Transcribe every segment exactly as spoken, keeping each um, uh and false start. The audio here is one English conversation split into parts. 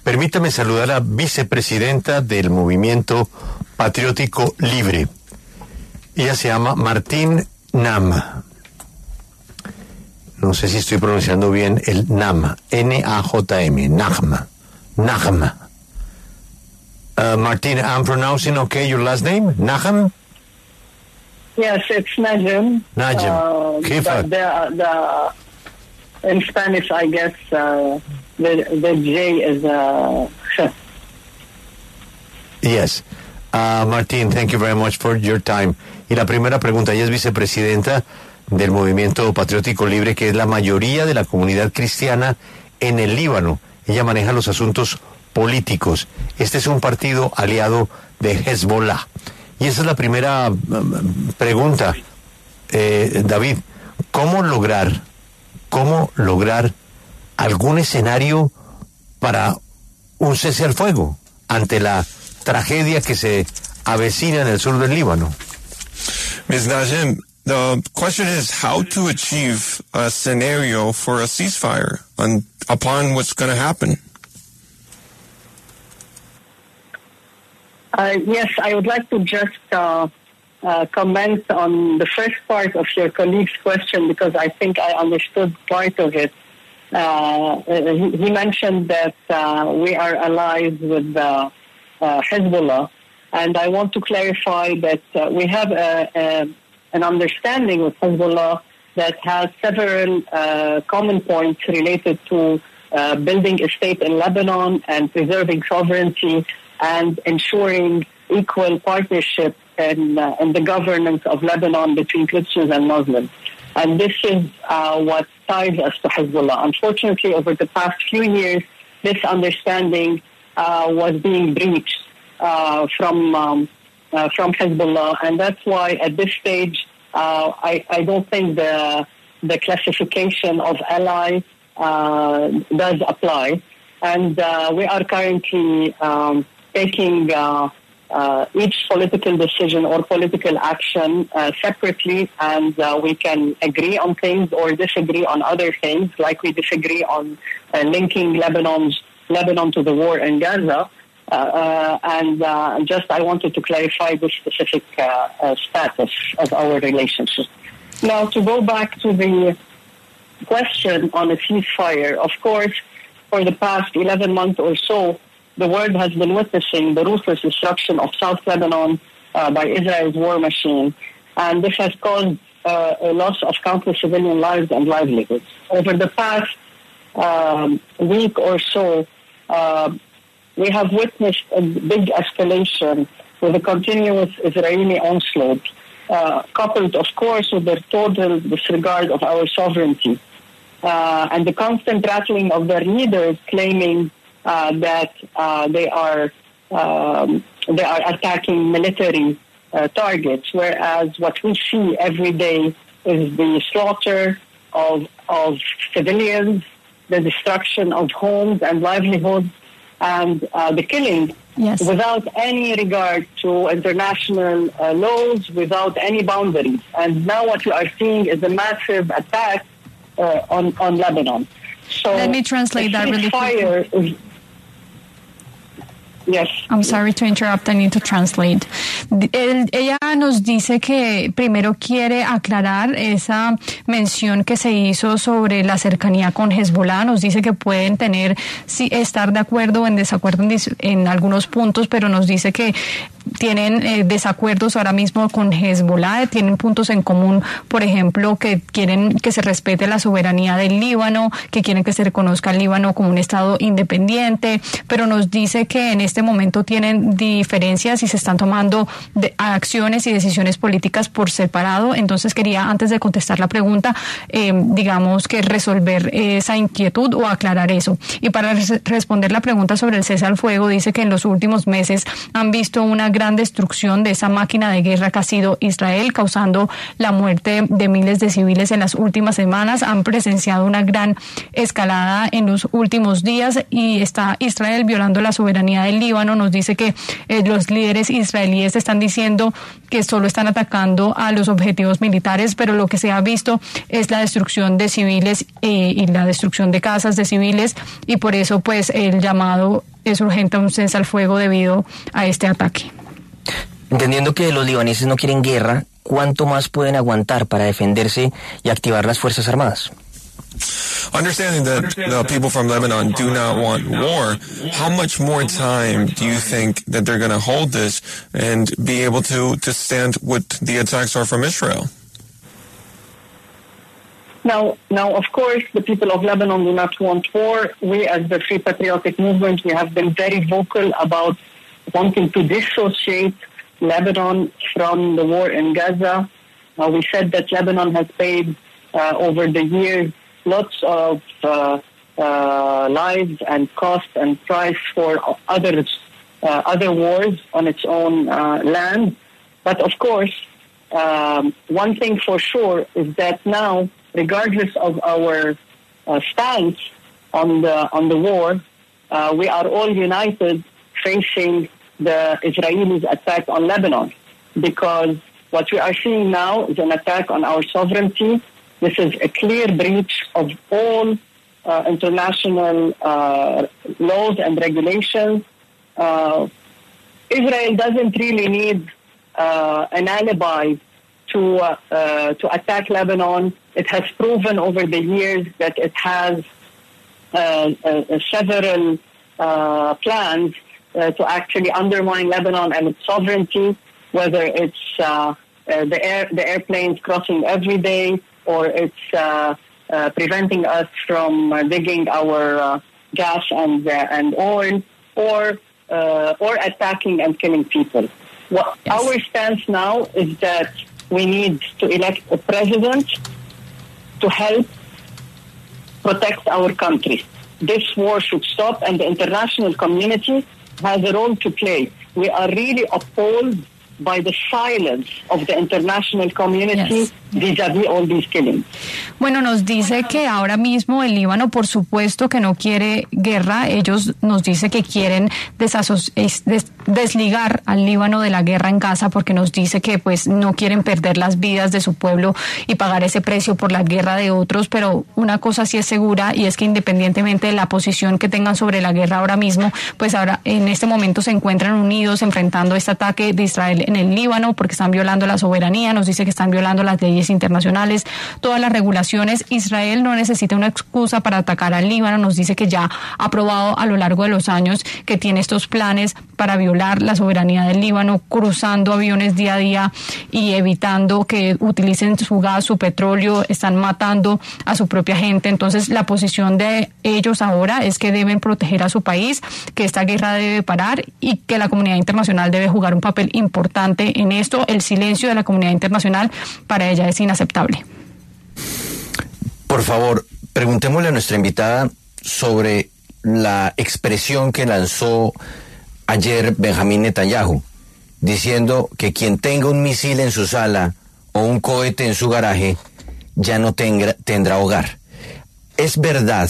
Permítame saludar a la vicepresidenta del Movimiento Patriótico Libre. Ella se llama Martín Nam. No sé si estoy pronunciando bien el Nam. N A J M. Najm. Najm. Uh, Martín, I'm pronouncing okay your last name? Najm? Yes, it's Najm. Najm. Uh, Kifak. the, the, in Spanish, I guess, uh, the, the J is uh, Yes. Uh, Martín, thank you very much for your time. Y la primera pregunta, ella es vicepresidenta del Movimiento Patriótico Libre, que es la mayoría de la comunidad cristiana en el Líbano. Ella maneja los asuntos políticos. Este es un partido aliado de Hezbollah. Y esa es la primera um, pregunta, eh, David. ¿Cómo lograr, cómo lograr algún escenario para un cese al fuego ante la tragedia que se avecina en el sur del Líbano? Miz Najm, the question is how to achieve a scenario for a ceasefire on, upon what's going to happen. Uh, yes, I would like to just uh, uh, comment on the first part of your colleague's question because I think I understood part of it. Uh, he, he mentioned that uh, we are allies with uh, uh, Hezbollah, and I want to clarify that uh, we have a, a, an understanding with Hezbollah that has several uh, common points related to uh, building a state in Lebanon and preserving sovereignty and ensuring equal partnership in, uh, in the governance of Lebanon between Christians and Muslims. And this is uh, what ties us to Hezbollah. Unfortunately, over the past few years, this understanding uh, was being breached uh, from um, uh, from Hezbollah, and that's why at this stage, uh, I, I don't think the the classification of ally uh, does apply. And uh, we are currently um, taking uh, uh, each political decision or political action uh, separately, and uh, we can agree on things or disagree on other things, like we disagree on uh, linking Lebanon's, Lebanon to the war in Gaza. Uh, uh, and uh, just I wanted to clarify the specific uh, uh, status of our relationship. Now, to go back to the question on a ceasefire, of course, for the past eleven months or so, the world has been witnessing the ruthless destruction of South Lebanon uh, by Israel's war machine. And this has caused uh, a loss of countless civilian lives and livelihoods. Over the past um, week or so, uh, we have witnessed a big escalation with a continuous Israeli onslaught, uh, coupled, of course, with the total disregard of our sovereignty. Uh, and the constant rattling of their leaders claiming uh, that uh, they are um, they are attacking military uh, targets, whereas what we see every day is the slaughter of of civilians, the destruction of homes and livelihoods, and uh, the killing yes. without any regard to international uh, laws, without any boundaries. And now what we are seeing is a massive attack Uh, on, on Lebanon. So let me translate that really quickly. Is, yes. I'm sorry to interrupt, I need to translate. El, ella nos dice que primero quiere aclarar esa mención que se hizo sobre la cercanía con Hezbollah. Nos dice que pueden tener, sí, estar de acuerdo o en desacuerdo en, en algunos puntos, pero nos dice que tienen eh, desacuerdos ahora mismo con Hezbollah, tienen puntos en común, por ejemplo, que quieren que se respete la soberanía del Líbano, que quieren que se reconozca el Líbano como un estado independiente, pero nos dice que en este momento tienen diferencias y se están tomando de acciones y decisiones políticas por separado. Entonces quería, antes de contestar la pregunta, eh, digamos que resolver esa inquietud o aclarar eso. Y para res- responder la pregunta sobre el cese al fuego, dice que en los últimos meses han visto una gran destrucción de esa máquina de guerra que ha sido Israel, causando la muerte de miles de civiles en las últimas semanas. Han presenciado una gran escalada en los últimos días y está Israel violando la soberanía del Líbano. Nos dice que eh, los líderes israelíes están diciendo que solo están atacando a los objetivos militares, pero lo que se ha visto es la destrucción de civiles eh, y la destrucción de casas de civiles, y por eso pues el llamado es urgente un cese al fuego debido a este ataque. Entendiendo que los libaneses no quieren guerra, ¿cuánto más pueden aguantar para defenderse y activar las Fuerzas Armadas? Understanding that the people from Lebanon do not want war, how much more time do you think that they're going to hold this and be able to, to stand what the attacks are from Israel? Now, now, of course, the people of Lebanon do not want war. We, as the Free Patriotic Movement, we have been very vocal about wanting to dissociate Lebanon from the war in Gaza. Uh, we said that Lebanon has paid uh, over the years lots of uh, uh, lives and cost and price for others, uh, other wars on its own uh, land. But of course, um, one thing for sure is that now, regardless of our uh, stance on the on the war, uh, we are all united facing the Israelis' attack on Lebanon, because what we are seeing now is an attack on our sovereignty. This is a clear breach of all uh, international uh, laws and regulations. Uh, Israel doesn't really need uh, an alibi to uh, uh, to attack Lebanon. It has proven over the years that it has uh, uh, several uh, plans uh, to actually undermine Lebanon and its sovereignty, whether it's uh, uh, the air the airplanes crossing every day, or it's uh, uh, preventing us from uh, digging our uh, gas and uh, and oil, or uh, or attacking and killing people. What Yes. Our stance now is that we need to elect a president to help protect our country. This war should stop, and the international community has a role to play. We are really appalled by the silence of the international community Yes. vis-a-vis all these killings. Bueno, nos dice que ahora mismo el Líbano, por supuesto que no quiere guerra. Ellos nos dice que quieren desaso- es- des- desligar al Líbano de la guerra en Gaza, porque nos dice que pues no quieren perder las vidas de su pueblo y pagar ese precio por la guerra de otros. Pero una cosa sí es segura, y es que independientemente de la posición que tengan sobre la guerra ahora mismo, pues ahora en este momento se encuentran unidos enfrentando este ataque de Israel en el Líbano, porque están violando la soberanía. Nos dice que están violando las leyes internacionales, todas las regulaciones. Israel no necesita una excusa para atacar al Líbano. Nos dice que ya ha probado a lo largo de los años que tiene estos planes para violar la soberanía del Líbano, cruzando aviones día a día y evitando que utilicen su gas, su petróleo. Están matando a su propia gente. Entonces la posición de ellos ahora es que deben proteger a su país, que esta guerra debe parar y que la comunidad internacional debe jugar un papel importante en esto. El silencio de la comunidad internacional para ella es inaceptable. Por favor, preguntémosle a nuestra invitada sobre la expresión que lanzó ayer Benjamín Netanyahu, diciendo que quien tenga un misil en su sala o un cohete en su garaje ya no tenga, tendrá hogar. ¿Es verdad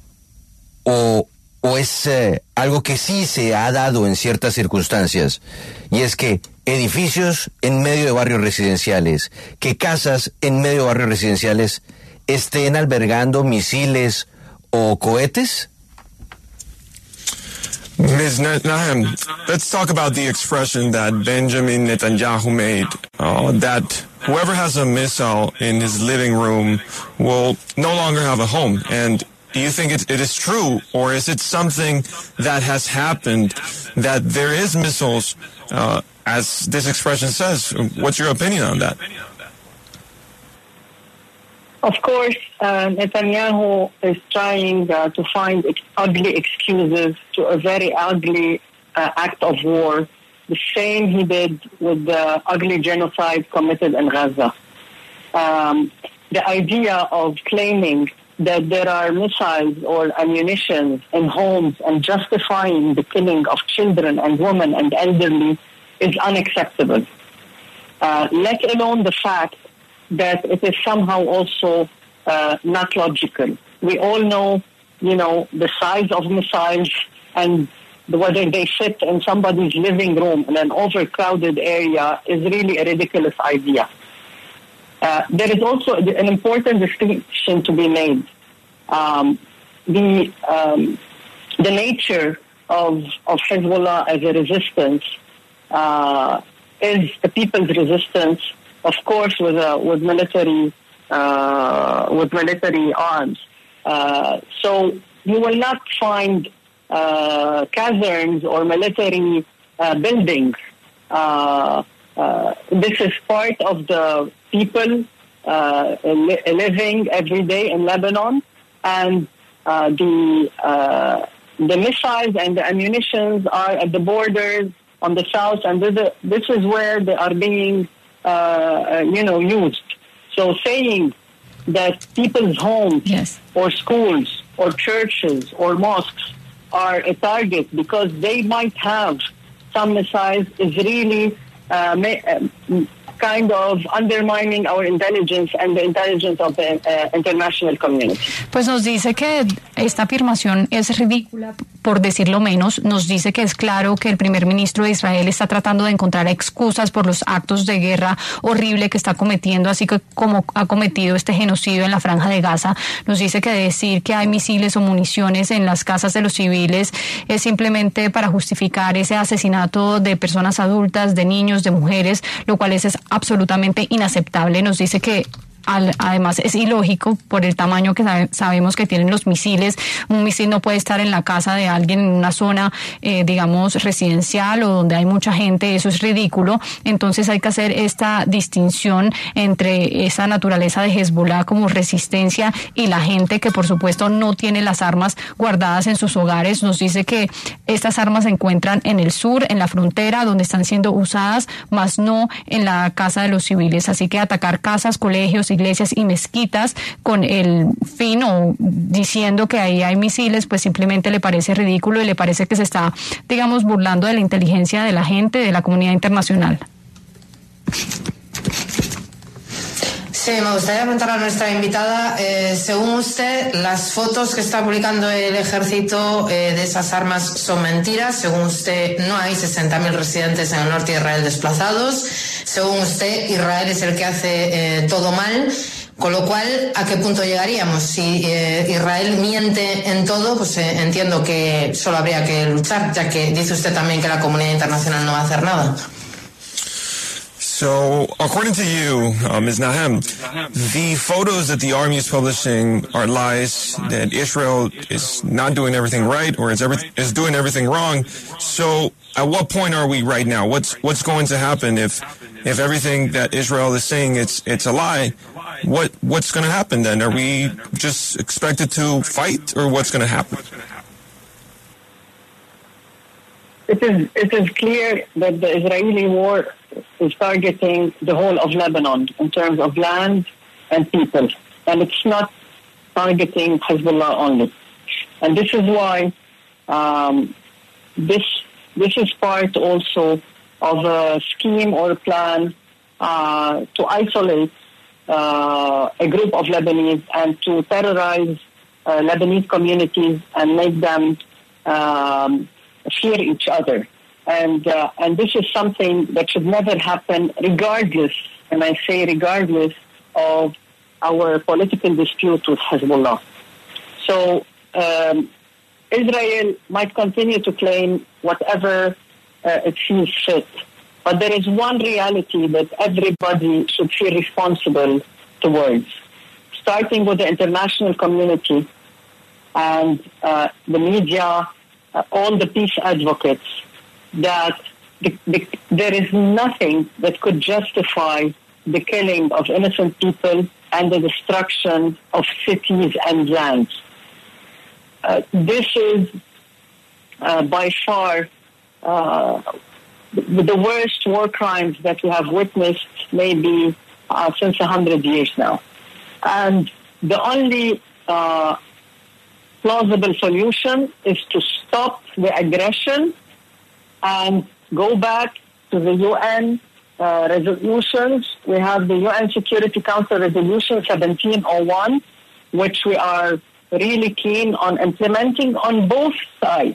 o, o es eh, algo que sí se ha dado en ciertas circunstancias? Y es que edificios en medio de barrios residenciales, que casas en medio de barrios residenciales estén albergando misiles o cohetes? Miz Nahem, let's talk about the expression that Benjamin Netanyahu made, uh, that whoever has a missile in his living room will no longer have a home. And do you think it, it is true, or is it something that has happened, that there is missiles, uh, as this expression says? What's your opinion on that? Of course, uh, Netanyahu is trying uh, to find ex- ugly excuses to a very ugly uh, act of war, the same he did with the ugly genocide committed in Gaza. Um, the idea of claiming that there are missiles or ammunition in homes and justifying the killing of children and women and elderly is unacceptable. Uh, let alone the fact that it is somehow also uh, not logical. We all know, you know, the size of missiles and whether they fit in somebody's living room in an overcrowded area is really a ridiculous idea. Uh, there is also an important distinction to be made. Um, the um, the nature of, of Hezbollah as a resistance uh, is the people's resistance, of course, with a, with military uh, with military arms. Uh, so you will not find uh, caserns or military uh, buildings. Uh, uh, this is part of the people uh, li- living every day in Lebanon, and uh, the uh, the missiles and the ammunitions are at the borders on the south, and this, this is where they are being, uh, you know, used. So saying that people's homes Yes. or schools or churches or mosques are a target because they might have some missiles is really uh, ma- uh, kind of undermining our intelligence and the intelligence of the uh, international community. Pues nos dice que esta afirmación es ridícula, por decirlo menos. Nos dice que es claro que el primer ministro de Israel está tratando de encontrar excusas por los actos de guerra horrible que está cometiendo, así que como ha cometido este genocidio en la Franja de Gaza. Nos dice que decir que hay misiles o municiones en las casas de los civiles es simplemente para justificar ese asesinato de personas adultas, de niños, de mujeres, lo cual es, es absolutamente inaceptable. Nos dice que Al, además es ilógico por el tamaño que sabe, sabemos que tienen los misiles. Un misil no puede estar en la casa de alguien en una zona, eh, digamos, residencial o donde hay mucha gente. Eso es ridículo. Entonces hay que hacer esta distinción entre esa naturaleza de Hezbollah como resistencia y la gente que, por supuesto, no tiene las armas guardadas en sus hogares. Nos dice que estas armas se encuentran en el sur, en la frontera, donde están siendo usadas, más no en la casa de los civiles. Así que atacar casas, colegios, iglesias y mezquitas con el fin o diciendo que ahí hay misiles, pues simplemente le parece ridículo y le parece que se está, digamos, burlando de la inteligencia de la gente, de la comunidad internacional. Sí, me gustaría preguntar a nuestra invitada, eh, según usted, las fotos que está publicando el ejército eh, de esas armas son mentiras. Según usted, no hay sesenta mil residentes en el norte de Israel desplazados. Según usted, Israel es el que hace eh, todo mal. Con lo cual, ¿a qué punto llegaríamos? Si eh, Israel miente en todo, pues eh, entiendo que solo habría que luchar, ya que dice usted también que la comunidad internacional no va a hacer nada. So, according to you, uh, Miz Nahem, the photos that the army is publishing are lies, that Israel is not doing everything right or is, every, is doing everything wrong. So, at what point are we right now? What's what's going to happen if if everything that Israel is saying it's it's a lie? What what's going to happen then? Are we just expected to fight, or what's going to happen? It is it is clear that the Israeli war is targeting the whole of Lebanon in terms of land and people, and it's not targeting Hezbollah only. And this is why um, this this is part also of a scheme or a plan uh, to isolate uh, a group of Lebanese and to terrorize uh, Lebanese communities and make them um, fear each other. And uh, and this is something that should never happen, regardless, and I say regardless, of our political dispute with Hezbollah. So um, Israel might continue to claim whatever uh, it sees fit, but there is one reality that everybody should feel responsible towards, starting with the international community and uh, the media, uh, all the peace advocates, that the, the, there is nothing that could justify the killing of innocent people and the destruction of cities and lands. Uh, this is uh, by far uh, the, the worst war crimes that we have witnessed maybe uh, since a hundred years now. And the only uh, plausible solution is to stop the aggression and go back to the U N uh, resolutions. We have the U N Security Council Resolution seventeen oh one, which we are really keen on implementing on both sides.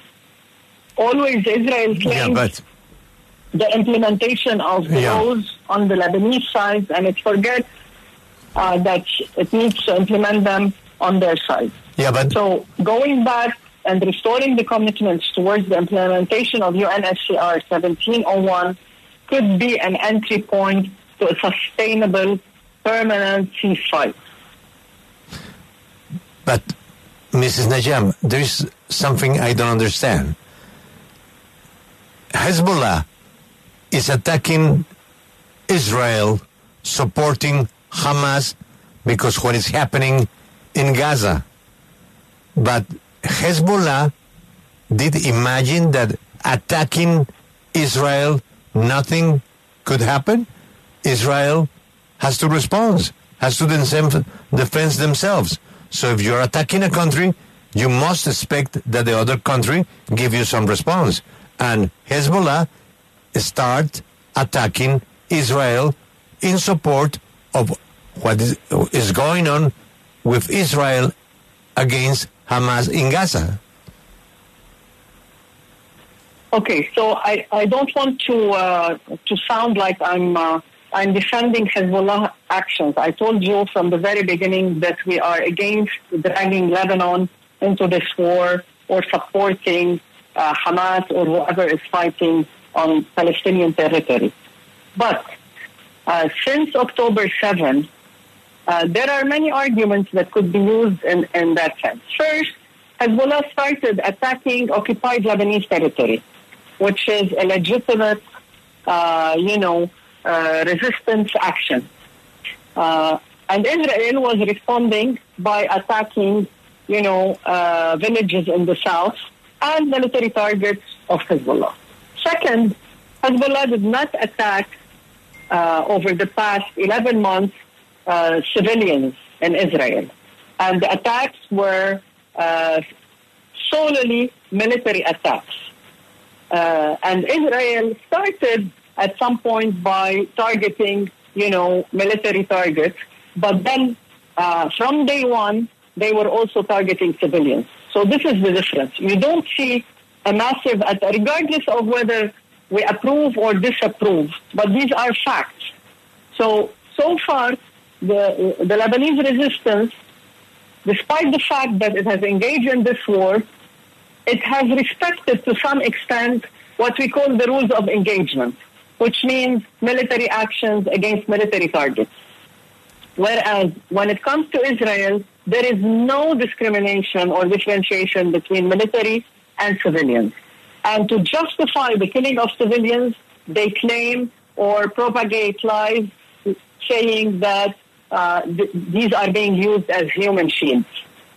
Always Israel claims yeah, but... the implementation of yeah. those on the Lebanese side, and it forgets uh, that it needs to implement them on their side. Yeah, but... So going back and restoring the commitments towards the implementation of U N S C R seventeen oh one could be an entry point to a sustainable, permanent ceasefire. But, Missus Najam, there's something I don't understand. Hezbollah is attacking Israel, supporting Hamas because what is happening in Gaza. But Hezbollah did imagine that attacking Israel, nothing could happen. Israel has to respond, has to defend themselves. So if you're attacking a country, you must expect that the other country give you some response. And Hezbollah start attacking Israel in support of what is, is going on with Israel against Hamas in Gaza. Okay, so I, I don't want to uh, to sound like I'm uh, I'm defending Hezbollah actions. I told you from the very beginning that we are against dragging Lebanon into this war or supporting uh, Hamas or whoever is fighting on Palestinian territory. But uh, since October seventh, uh, there are many arguments that could be used in, in that sense. First, Hezbollah started attacking occupied Lebanese territory, which is a legitimate, uh, you know, uh, resistance action. Uh, and Israel was responding by attacking, you know, uh, villages in the south and military targets of Hezbollah. Second, Hezbollah did not attack uh, over the past eleven months uh, civilians in Israel. And the attacks were uh, solely military attacks. Uh, and Israel started at some point by targeting, you know, military targets. But then uh, from day one, they were also targeting civilians. So this is the difference. You don't see a massive, regardless of whether we approve or disapprove, but these are facts. So, so far, the, the Lebanese resistance, despite the fact that it has engaged in this war, it has respected to some extent what we call the rules of engagement, which means military actions against military targets. Whereas when it comes to Israel, there is no discrimination or differentiation between military and civilians. And to justify the killing of civilians, they claim or propagate lies saying that uh, th- these are being used as human shields.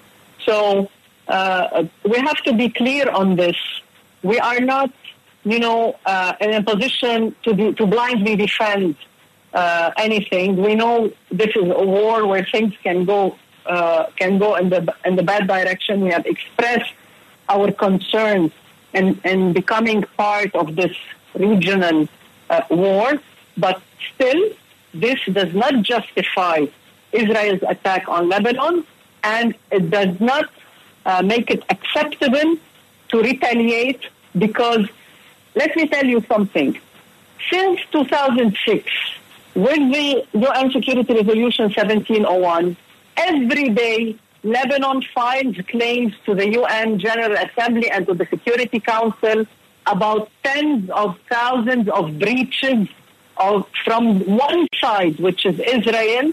So uh, we have to be clear on this. We are not, you know, uh, in a position to be, to blindly defend uh, anything. We know this is a war where things can go uh, can go in the in the bad direction. We have expressed our concerns in, in becoming part of this regional uh, war, but still, this does not justify Israel's attack on Lebanon, and it does not uh, make it acceptable to retaliate because, let me tell you something, since two thousand six, with the U N Security Resolution seventeen oh one, every day Lebanon files claims to the U N General Assembly and to the Security Council about tens of thousands of breaches of, from one side, which is Israel,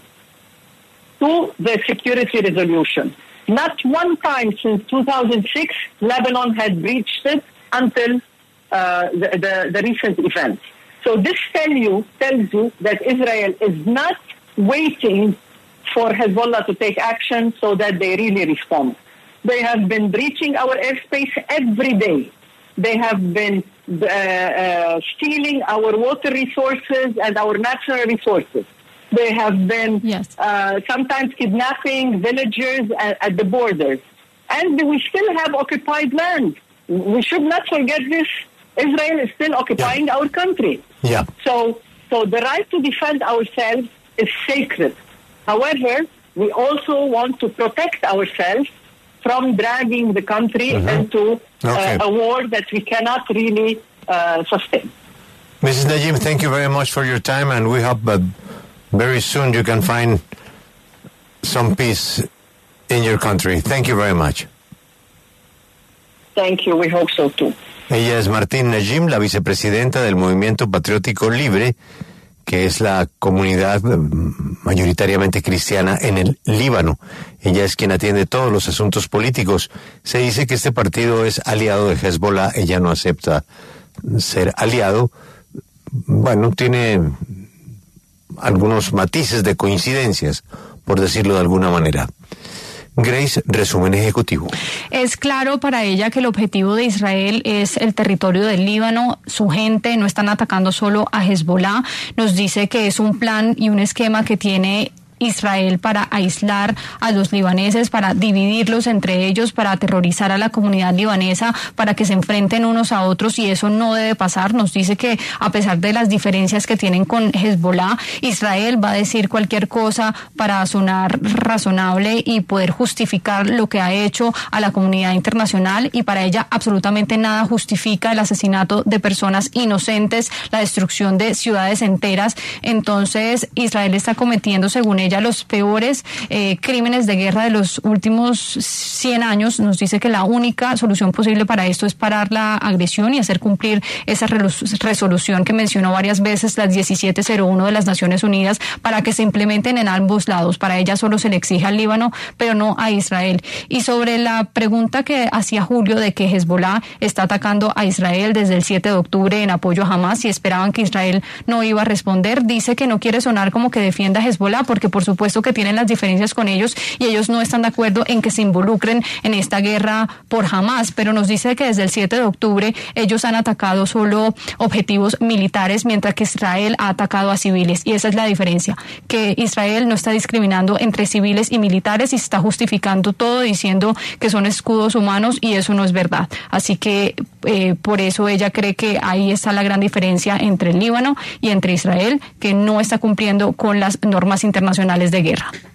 to the security resolution. Not one time since two thousand six, Lebanon had breached it until uh, the, the, the recent events. So this tell you, tells you that Israel is not waiting for Hezbollah to take action so that they really respond. They have been breaching our airspace every day. They have been uh, uh, stealing our water resources and our natural resources. They have been yes. uh, sometimes kidnapping villagers at, at the borders. And we still have occupied land. We should not forget this. Israel is still occupying yeah. our country. Yeah. So, so the right to defend ourselves is sacred. However, we also want to protect ourselves from dragging the country mm-hmm. into okay. uh, a war that we cannot really uh, sustain. Missus Najim, thank you very much for your time, and we hope that very soon you can find some peace in your country. Thank you very much. Thank you. We hope so too. Ella es Martín Najim, la vicepresidenta del Movimiento Patriótico Libre, que es la comunidad mayoritariamente cristiana en el Líbano. Ella es quien atiende todos los asuntos políticos. Se dice que este partido es aliado de Hezbollah. Ella no acepta ser aliado. Bueno, tiene algunos matices de coincidencias, por decirlo de alguna manera. Grace, resumen ejecutivo. Es claro para ella que el objetivo de Israel es el territorio del Líbano, su gente, no están atacando solo a Hezbollah. Nos dice que es un plan y un esquema que tiene Israel para aislar a los libaneses, para dividirlos entre ellos, para aterrorizar a la comunidad libanesa, para que se enfrenten unos a otros, y eso no debe pasar. Nos dice que a pesar de las diferencias que tienen con Hezbollah, Israel va a decir cualquier cosa para sonar razonable y poder justificar lo que ha hecho a la comunidad internacional, y para ella absolutamente nada justifica el asesinato de personas inocentes, la destrucción de ciudades enteras. Entonces Israel está cometiendo, según ella, los peores eh, crímenes de guerra de los últimos cien años. Nos dice que la única solución posible para esto es parar la agresión y hacer cumplir esa resolución que mencionó varias veces, la diecisiete cero uno de las Naciones Unidas, para que se implementen en ambos lados. Para ella solo se le exige al Líbano, pero no a Israel. Y sobre la pregunta que hacía Julio de que Hezbollah está atacando a Israel desde el siete de octubre en apoyo a Hamas y esperaban que Israel no iba a responder, dice que no quiere sonar como que defienda a Hezbollah, porque por supuesto que tienen las diferencias con ellos y ellos no están de acuerdo en que se involucren en esta guerra por Hamas, pero nos dice que desde el siete de octubre ellos han atacado solo objetivos militares, mientras que Israel ha atacado a civiles, y esa es la diferencia, que Israel no está discriminando entre civiles y militares y se está justificando todo diciendo que son escudos humanos, y eso no es verdad. Así que eh, por eso ella cree que ahí está la gran diferencia entre el Líbano y entre Israel, que no está cumpliendo con las normas internacionales de guerra.